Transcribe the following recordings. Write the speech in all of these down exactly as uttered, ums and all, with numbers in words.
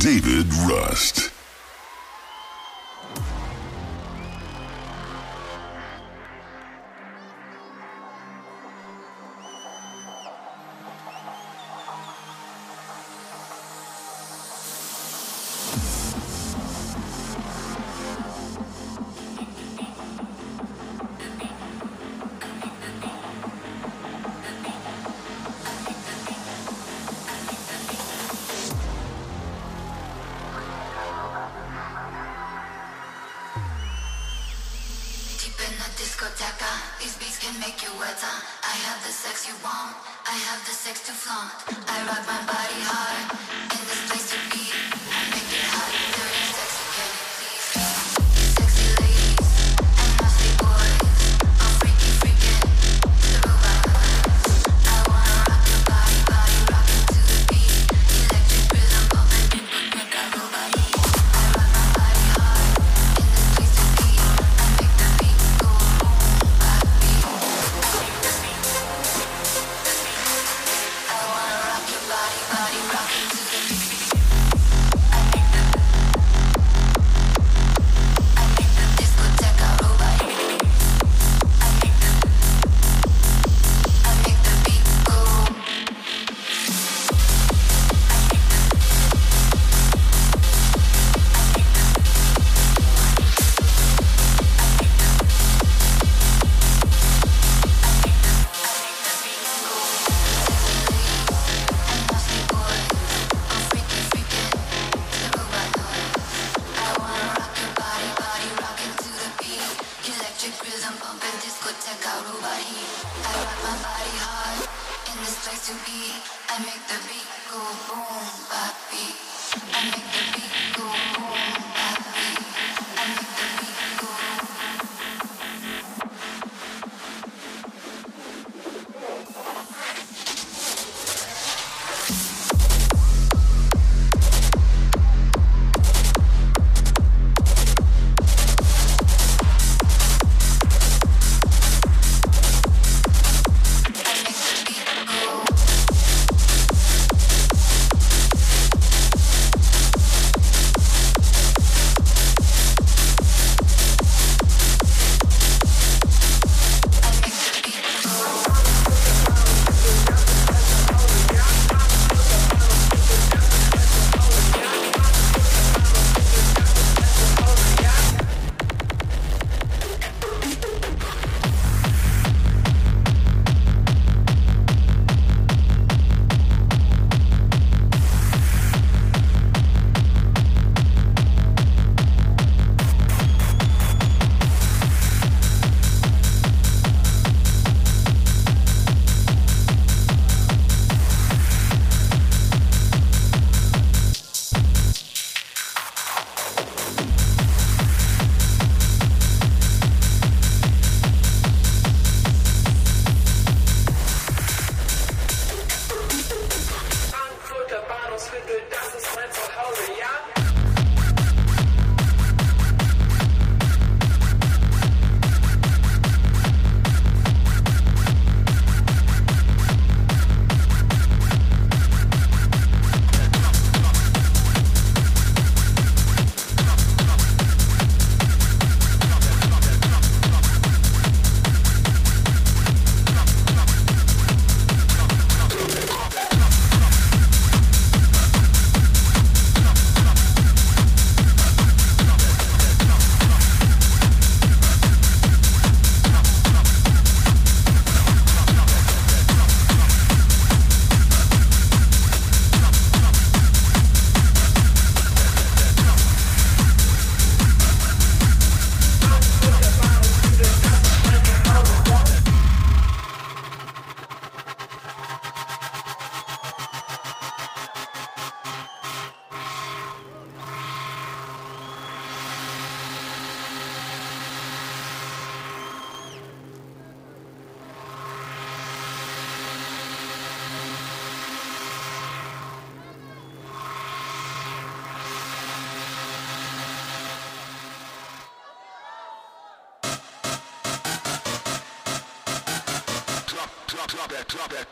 David Rust. Drop it, drop it.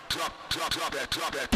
drop, drop, drop it, drop it.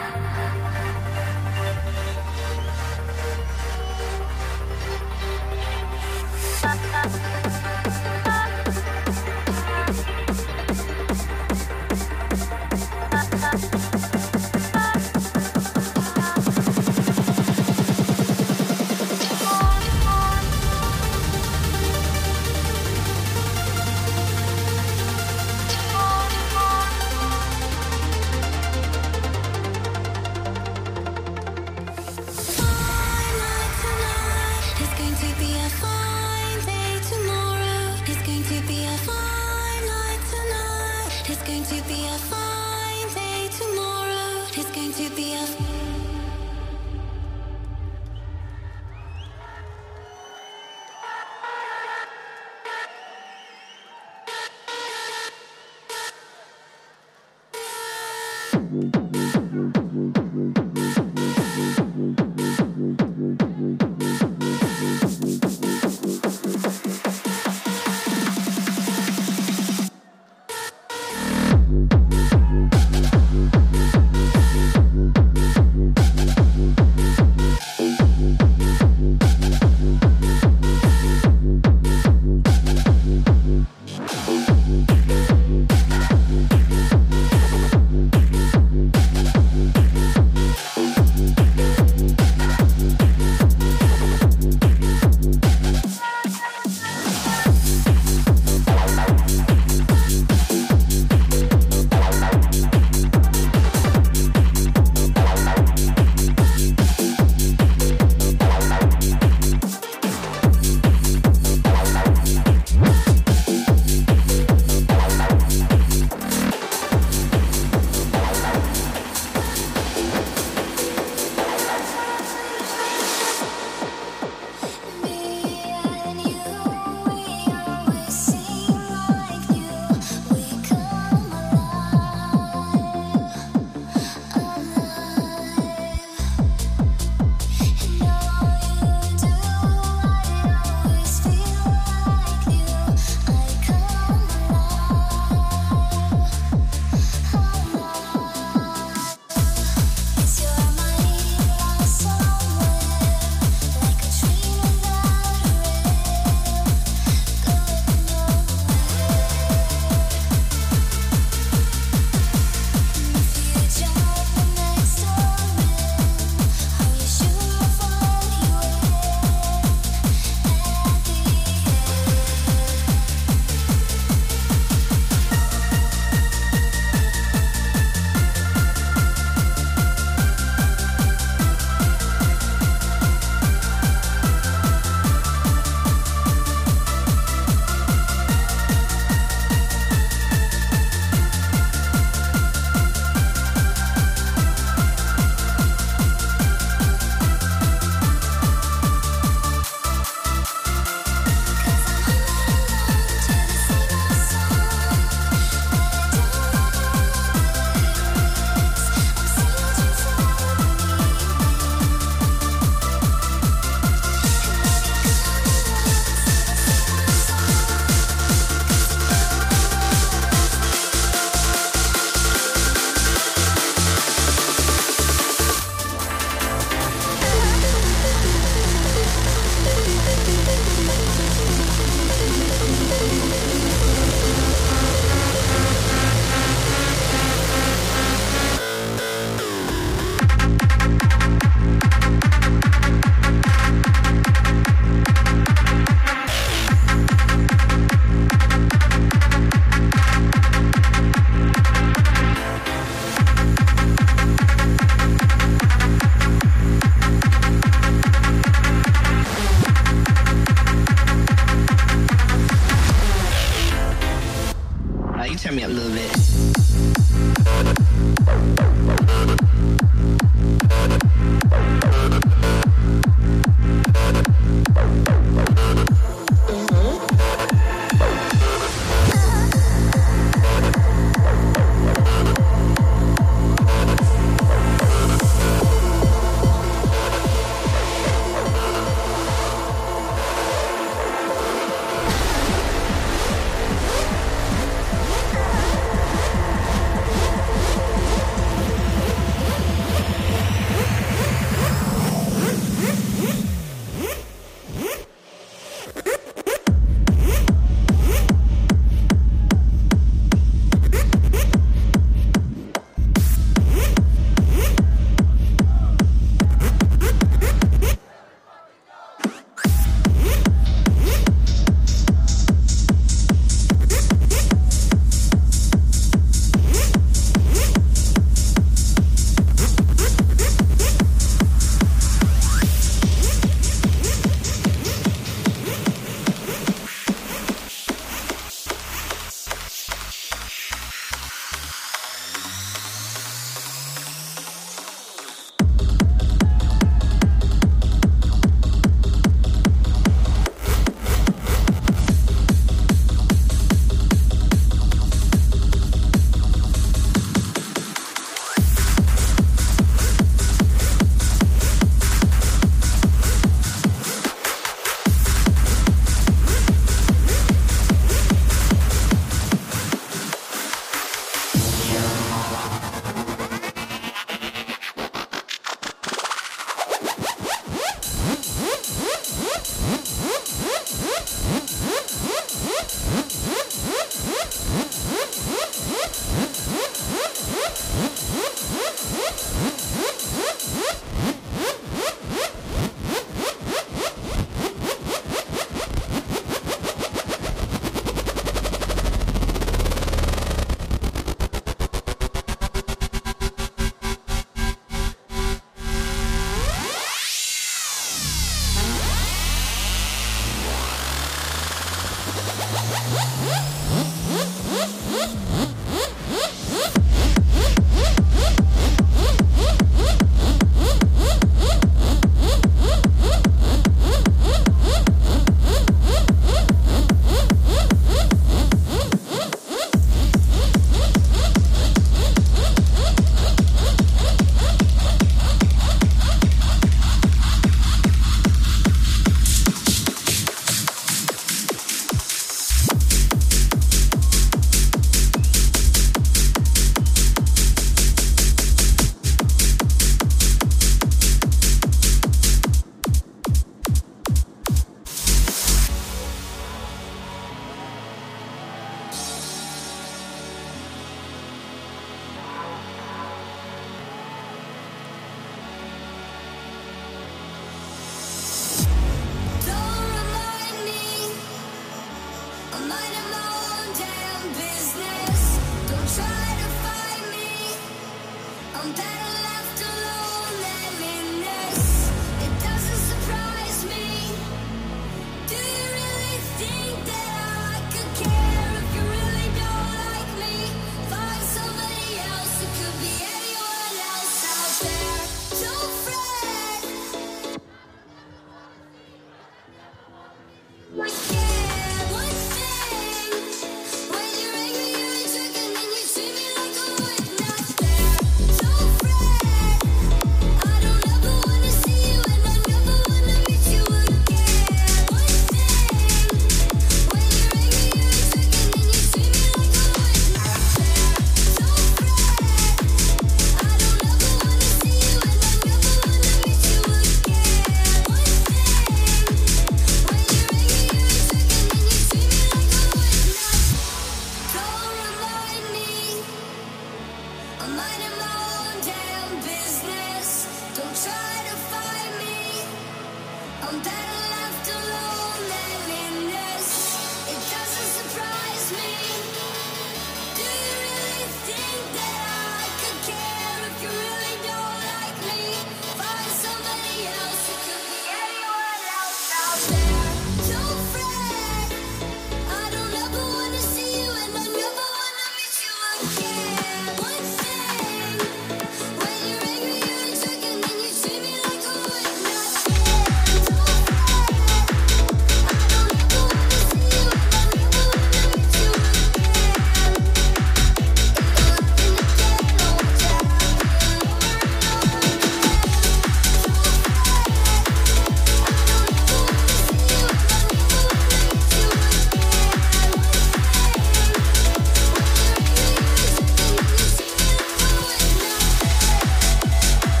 I'm minding my own damn business. Don't try to find me. I'm better left alone than in this. It doesn't surprise me. Do you really think that I could care if you really don't like me? Find somebody else who could be anyone else out there. Don't fret. I don't ever wanna see you, and I never wanna meet you again. One thing, when you're angry, you're a jerk, and then you treat me like a would not care. Don't fret. I don't ever wanna see you, and I never wanna meet you again. If you're laughing again, oh, yeah, over and over again. Don't fret. I don't ever wanna see you, and I never wanna meet you again. One thing, when you're angry, you're a jerk, and then you treat me like a would not care.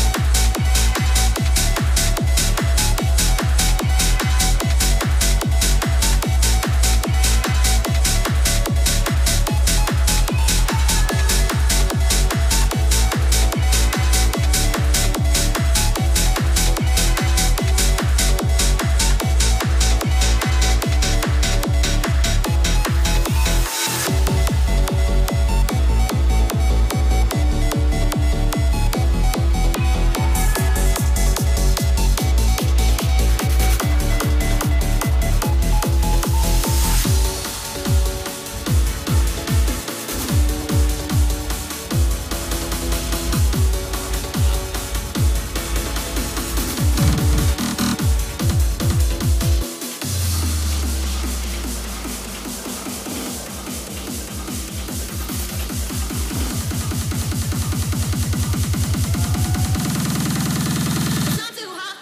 It's not too hot.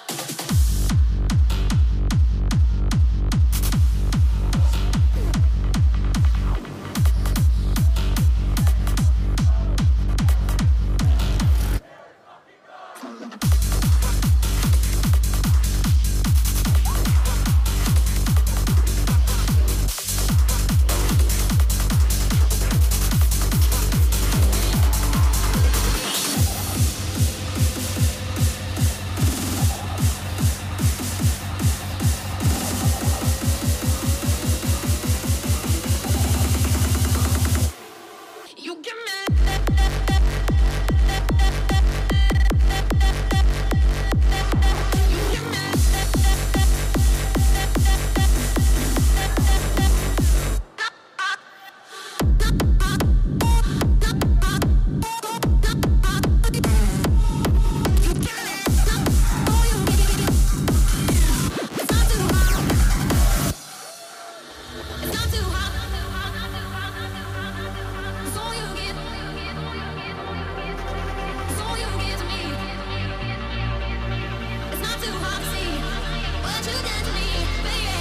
You give me You give me It's not too hot. It's not too hot. It's all you get. It's all you get to me. It's not too hard to see what you did to me, baby.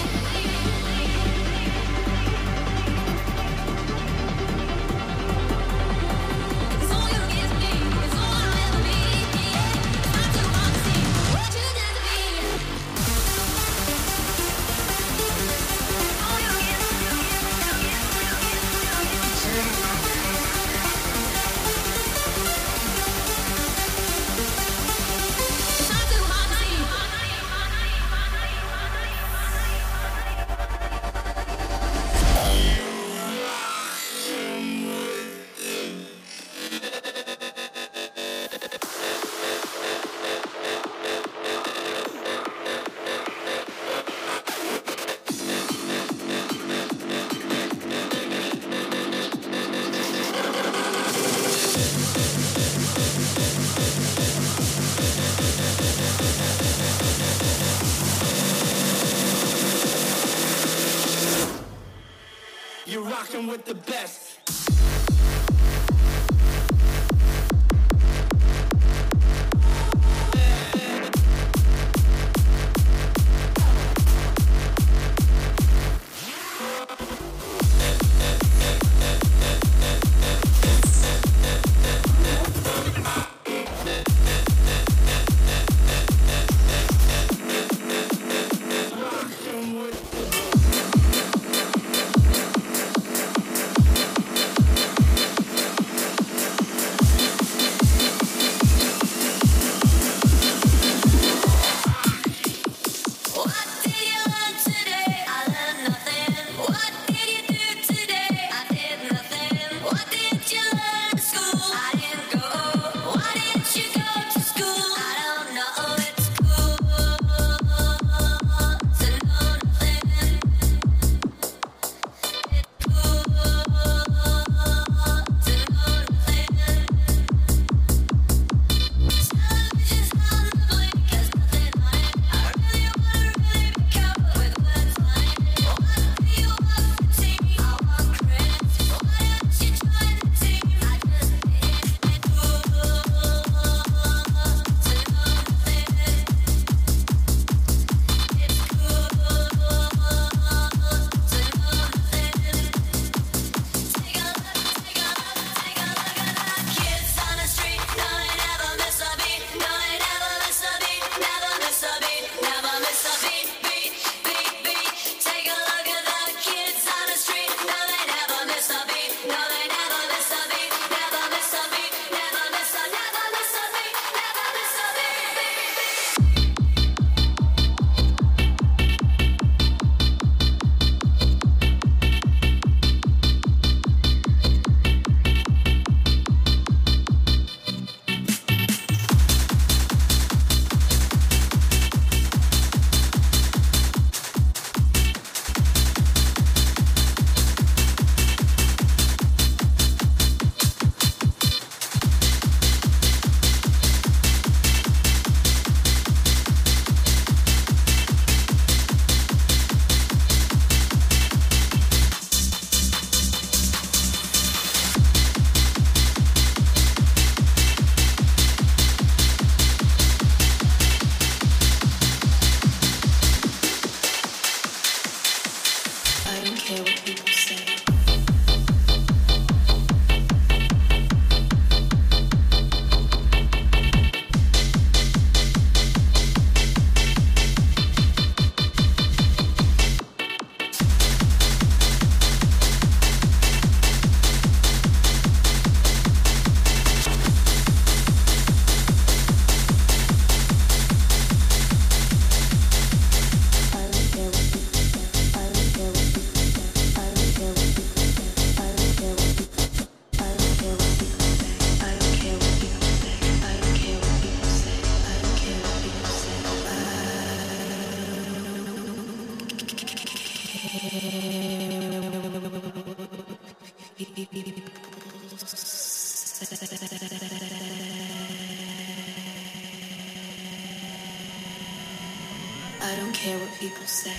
It's all you get to me. It's all I'll ever be. It's not too hard to see what you did to me. All you get. It's not too hard to see. You're rocking with the best. Rocking with the I don't care what people say.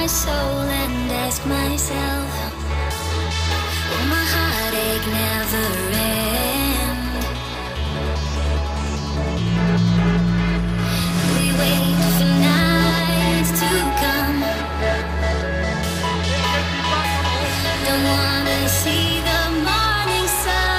my soul and ask myself, will my heartache never end? We wait for night to come. Don't wanna see the morning sun.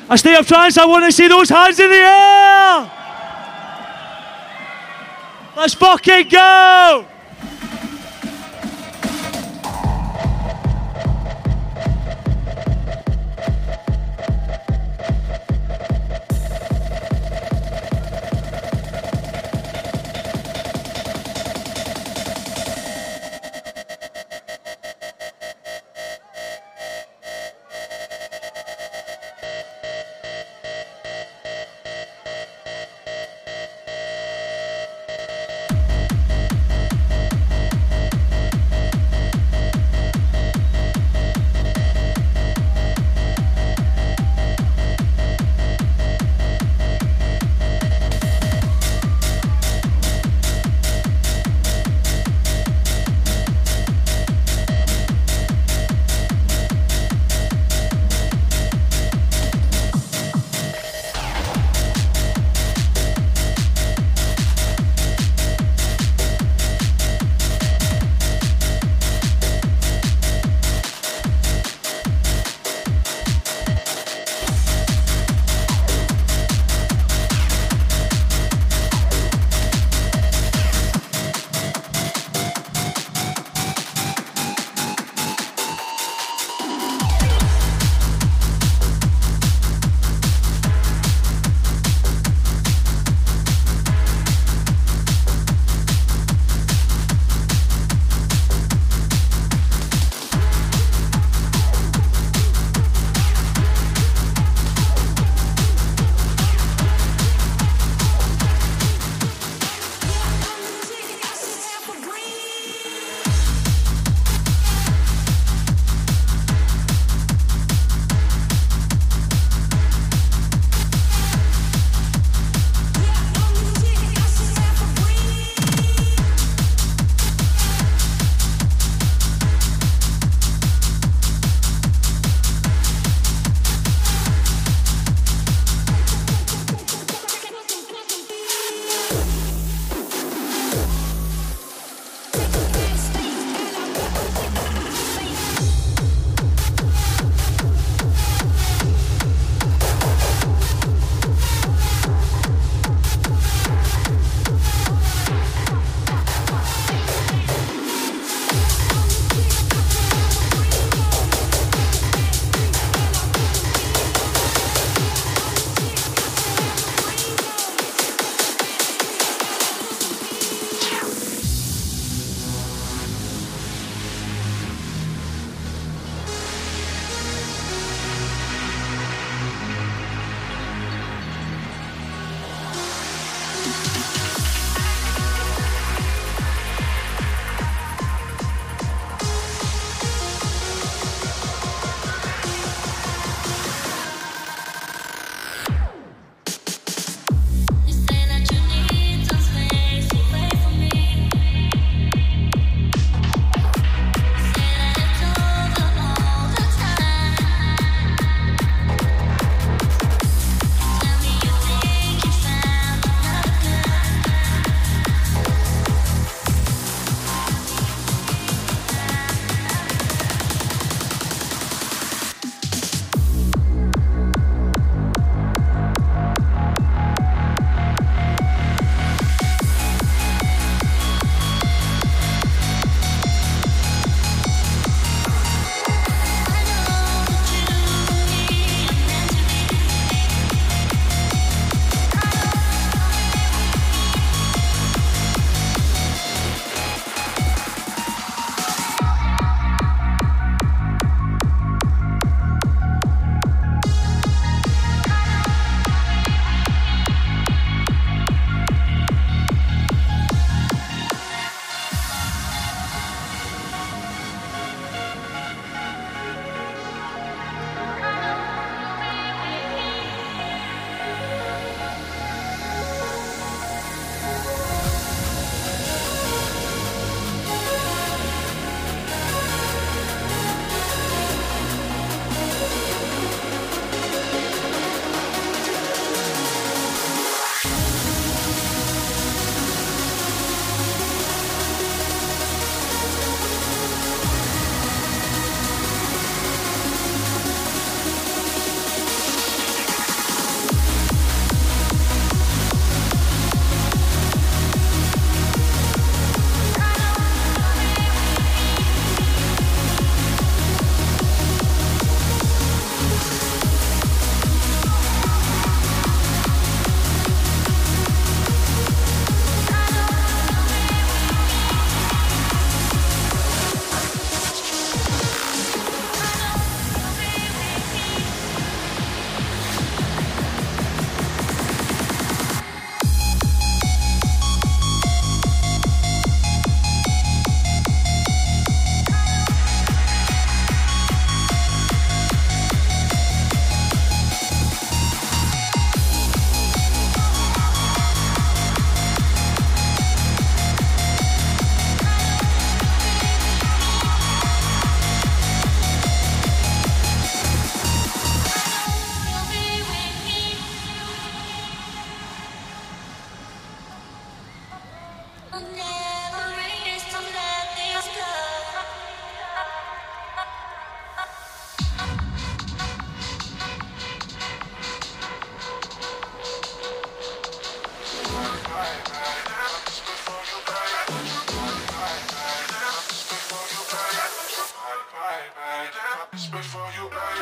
I stay up trance, I want to see those hands in the air! Let's fucking go!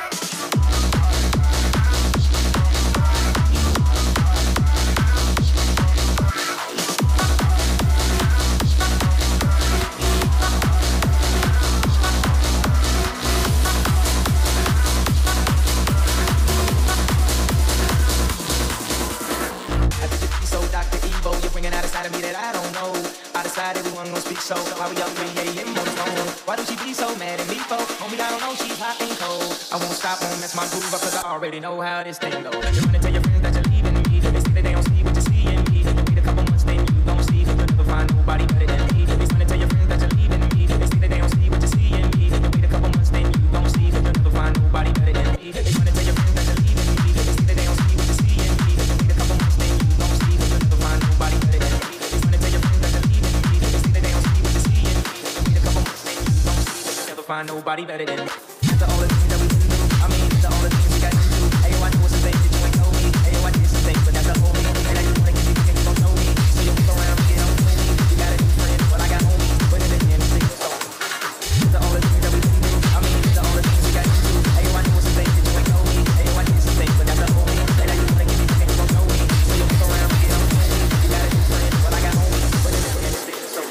So why we up three a.m. on the phone? Why do she be so mad at me for? Homie, I don't know, she's hot and cold. I won't stop, won't mess my groove up, cause I already know how this thing goes. You wanna tell your friends that you're leaving me. They say that they don't see what you see in me. Wait a couple months, then you gon' see. You'll never find nobody better than me. They wanna tell your friends that you're leaving me. They say that they don't see what you see in me. Wait a couple months, then you gon' see. You'll never find nobody better than me. They wanna tell your friends that you're leaving me. They say that they don't see what you see in me. Wait a couple months, then you gon' see. You'll never find nobody better than me. They wanna tell your friends that you're leaving me. They say that they don't see what you see in me. Wait a couple months, then you gon' see. You'll never find nobody better than me. After all the things that we been through, I mean, after all the things we got into. Hey, yo, I know some things that you ain't told me. Hey, yo, I did some things, but that's a whole me. And I just wanna get you thinking you gon' know me. So you move around, get on with me. You got a new friend, but I got homies. Put it in the end, sing the song. After all the things that we been through, I mean, after all the things we got into. Hey, yo, I know some things that you ain't told me. Hey, yo, I did some things, but that's a whole me. And I just wanna get you thinking you gon' know me. So you move around, get on with me. You got a new friend, but I got homies. Put it in the end, sing the song.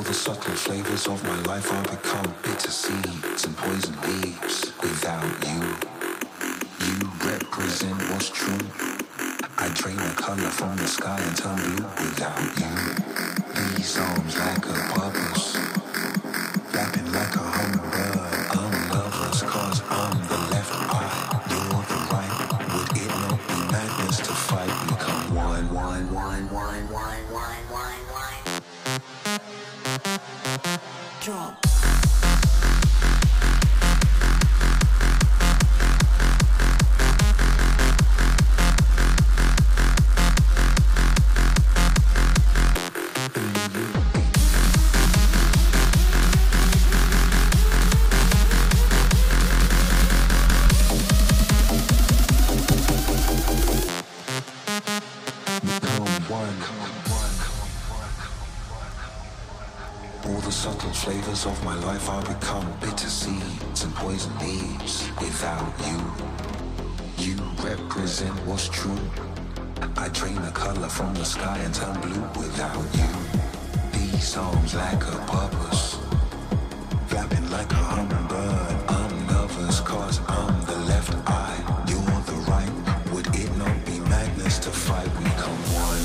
All the subtle flavors of my life are become bitter seeds and poison leaves. Without you, you represent what's true. I drain the color from the sky and turn blue. Without you, these arms lack a purpose. Flapping like a hummingbird, I'm nervous cause I'm the left eye, you're the right. Would it not be madness to fight? Become one, one, one, one, one, one, one, one. Drop. Flavors of my life are become bitter seeds and poison leaves. Without you, you represent what's true. I drain the color from the sky and turn blue. Without you, these arms lack a purpose. Flapping like a hummingbird, I'm nervous cause I'm the left eye, you're the right. Would it not be madness to fight? We come one.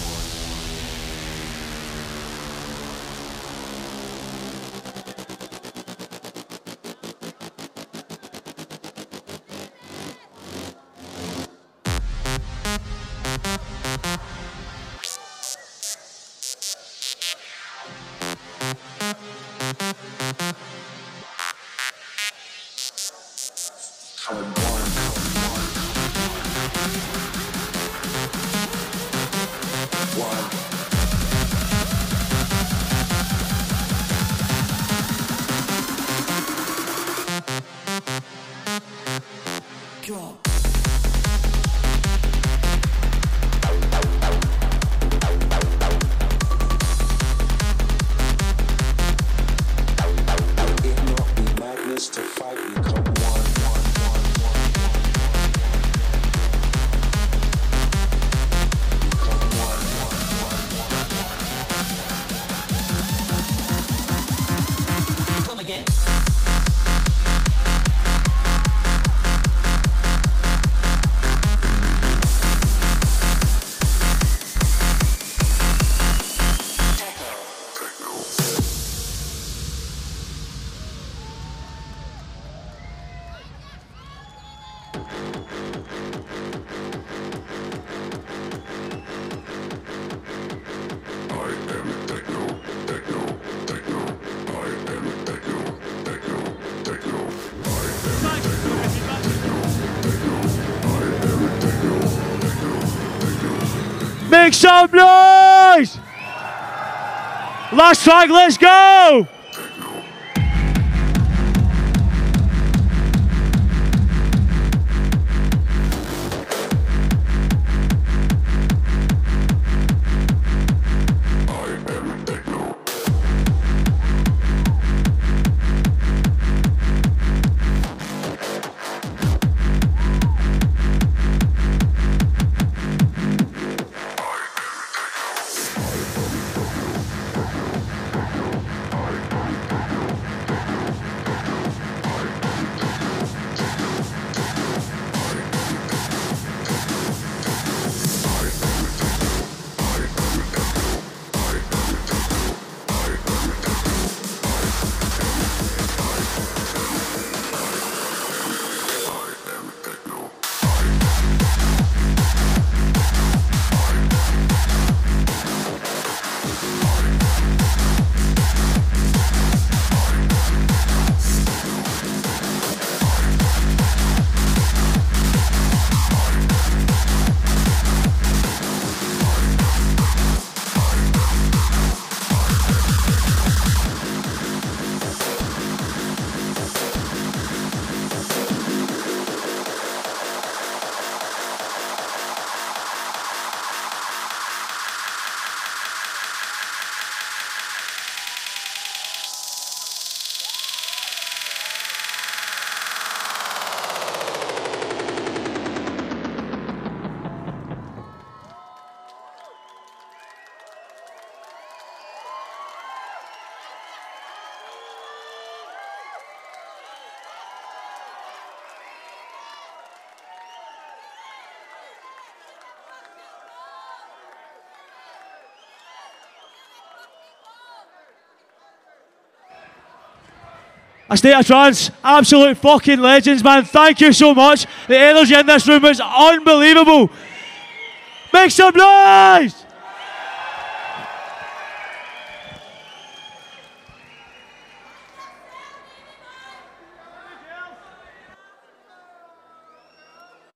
Make some noise! Last track, let's go! I A State of Trance, absolute fucking legends, man. Thank you so much. The energy in this room is unbelievable. Make some noise!